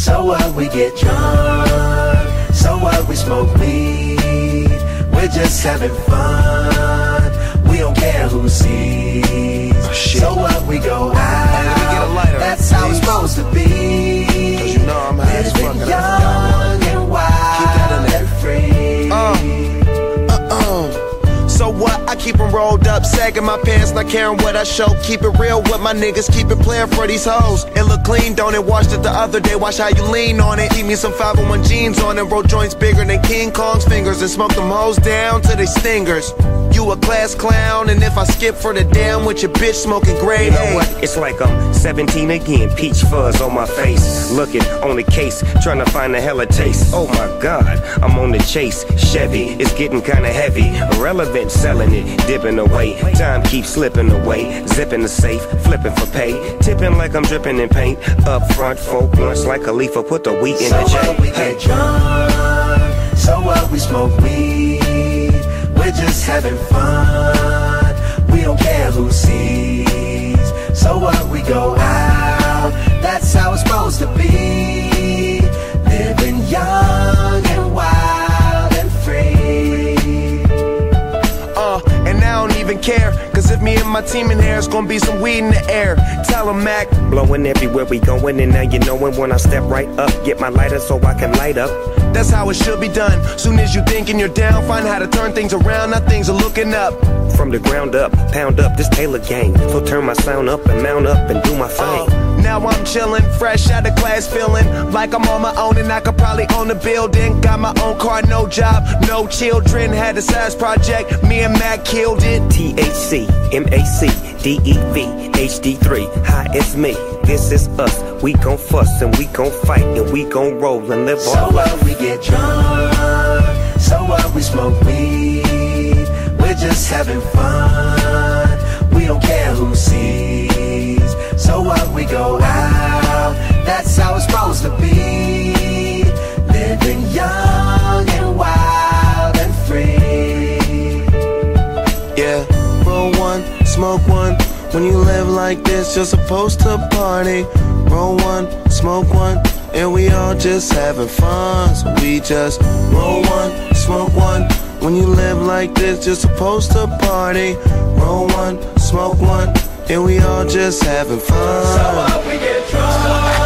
So what, we get drunk. So what, we smoke weed. We're just having fun. We don't care who sees. So what, we go out. That's how it's supposed to be. Cause you know I'm high as fuck. Young and wild and free. So what? I keep them rolled up, sagging my pants, not caring what I show. Keep it real with my niggas, keep it playing for these hoes. It look clean, don't it? Washed it the other day, watch how you lean on it. Keep me some 501 jeans on and roll joints bigger than King Kong's fingers. And smoke them hoes down to they stingers. You a class clown, and if I skip for the damn with your bitch smoking grade. You know what? It's like I'm 17 again, peach fuzz on my face. Looking on the case, trying to find a hella taste. Oh my God, I'm on the chase. Chevy, it's getting kinda heavy. Irrelevant, selling it, dipping away. Time keeps slipping away. Zipping the safe, flipping for pay. Tipping like I'm dripping in paint. Up front, 4 blunts like a leaf, put the wheat in the chain. So what, we get drunk. So what, we smoke weed. We're just having fun. We don't care who sees. So what, we go out. That's how it's supposed to be. Living young and wild and free. And I don't even care. Cause if me and my team in here, it's gonna be some weed in the air. Tell 'em, Mac. Blowing everywhere we going, and now you knowin' when I step right up. Get my lighter so I can light up. That's how it should be done. Soon as you thinking you're down, find how to turn things around. Now things are looking up. From the ground up, pound up this Taylor gang. So turn my sound up and mount up and do my thing. Now I'm chillin', fresh out of class, feeling like I'm on my own and I could probably own a building. Got my own car, no job, no children. Had a size project, me and Mac killed it. THC, MAC, DEV, HD3, hi, it's me. This is us. We gon' fuss and we gon' fight and we gon' roll and live our life. So what, we get drunk. So what, we smoke weed. We're just having fun. We don't care who sees. So what, we go out. That's how it's supposed to be. Living young and wild and free. Yeah, roll one, smoke one. When you live like this, you're supposed to party. Roll one, smoke one, and we all just having fun. So we just roll one, smoke one. When you live like this, you're supposed to party. Roll one, smoke one, and we all just having fun. So up, we get drunk.